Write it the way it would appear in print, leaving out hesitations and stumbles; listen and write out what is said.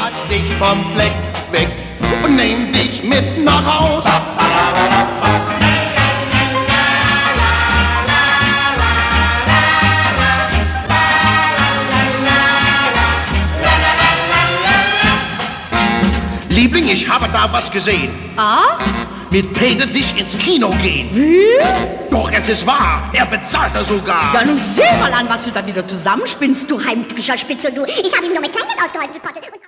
hat dich vom Fleck weg und nehm dich mit nach Haus. Liebling, ich habe da was gesehen. Ah? Mit Peter dich ins Kino gehen. Wie? Doch es ist wahr, er bezahlte sogar. Ja, nun seh mal an, was du da wieder zusammenspinnst, du heimtückischer Spitzel, du. Ich habe ihm nur mit Kleingeld ausgeholfen, du Kottel.